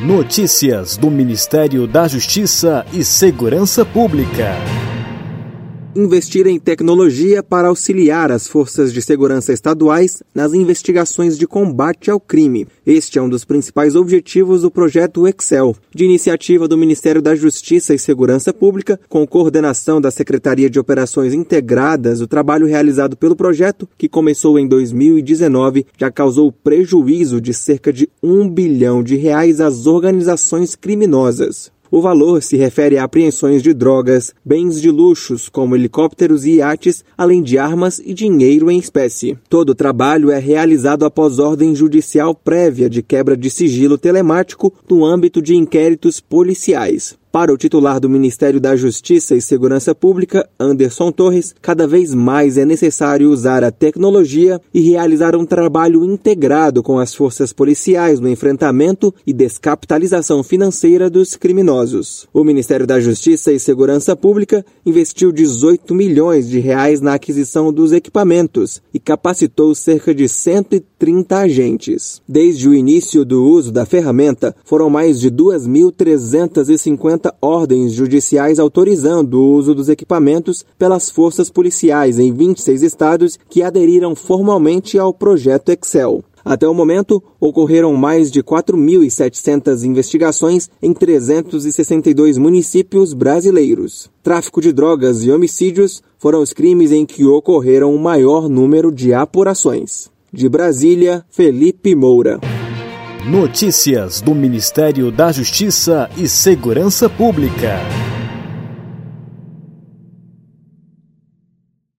Notícias do Ministério da Justiça e Segurança Pública. Investir em tecnologia para auxiliar as forças de segurança estaduais nas investigações de combate ao crime. Este é um dos principais objetivos do projeto Excel, de iniciativa do Ministério da Justiça e Segurança Pública, com coordenação da Secretaria de Operações Integradas. O trabalho realizado pelo projeto, que começou em 2019, já causou prejuízo de cerca de R$1 bilhão às organizações criminosas. O valor se refere a apreensões de drogas, bens de luxos, como helicópteros e iates, além de armas e dinheiro em espécie. Todo o trabalho é realizado após ordem judicial prévia de quebra de sigilo telemático no âmbito de inquéritos policiais. Para o titular do Ministério da Justiça e Segurança Pública, Anderson Torres, cada vez mais é necessário usar a tecnologia e realizar um trabalho integrado com as forças policiais no enfrentamento e descapitalização financeira dos criminosos. O Ministério da Justiça e Segurança Pública investiu R$18 milhões na aquisição dos equipamentos e capacitou cerca de 130 agentes. Desde o início do uso da ferramenta, foram mais de 2.350 ordens judiciais autorizando o uso dos equipamentos pelas forças policiais em 26 estados que aderiram formalmente ao projeto Excel. Até o momento, ocorreram mais de 4.700 investigações em 362 municípios brasileiros. Tráfico de drogas e homicídios foram os crimes em que ocorreram o maior número de apurações. De Brasília, Felipe Moura. Notícias do Ministério da Justiça e Segurança Pública.